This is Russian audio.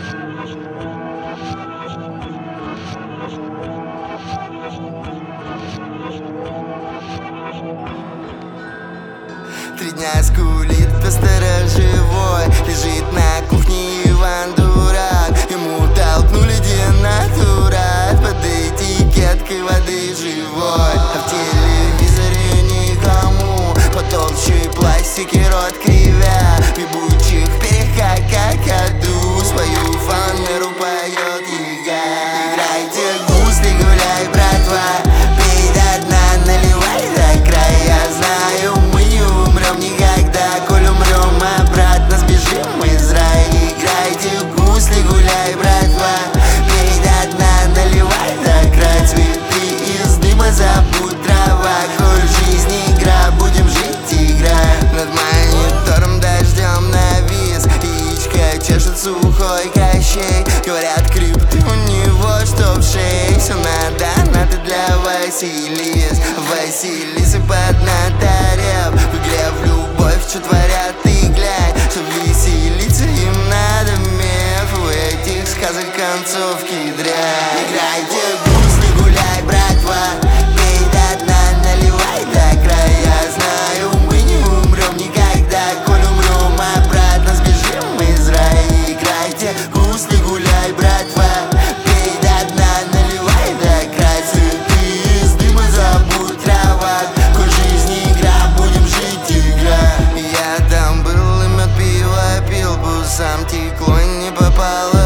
Три дня скулит по-сторожевой, лежит на кухне Иван Дурак. Ему толкнули денатурат под этикеткой воды живой. А в телевизоре никому потолще пластики рот кривя. В ебучих перьях какаду свою фанеру поет яга. Играйте гусли, гуляй, братва, пей до дна, наливай до края. Знаю, мы не умрем никогда, коль умрем обратно, сбежим из рая. Играйте гусли, гуляй, братва, пей до дна, наливай до края. Цветы из дыма, забудь трава, коль жизнь игра, будем жить, играя. Над монитором дождем навис, яичко чешет сухой Кощей. Говорят, крипты у него, что в шее. Все надо для Василис, Василисы поднаторев. В игре в любовь, что творят, ты глянь. Чтоб веселиться, им надо меф. У этих сказок концовки дрянь. Играйте гусли, гуляй, братва, пей до дна, наливай до края. Знаю, мы не умрем никогда, коль умрем обратно, сбежим из рая. Играйте гусли, гуляй, братва, пей до дна, наливай до края. Цветы из дыма, забудь трава, коль жизнь игра, будем жить, игра. Я там был и мед пиво пил, по усам текло, не попало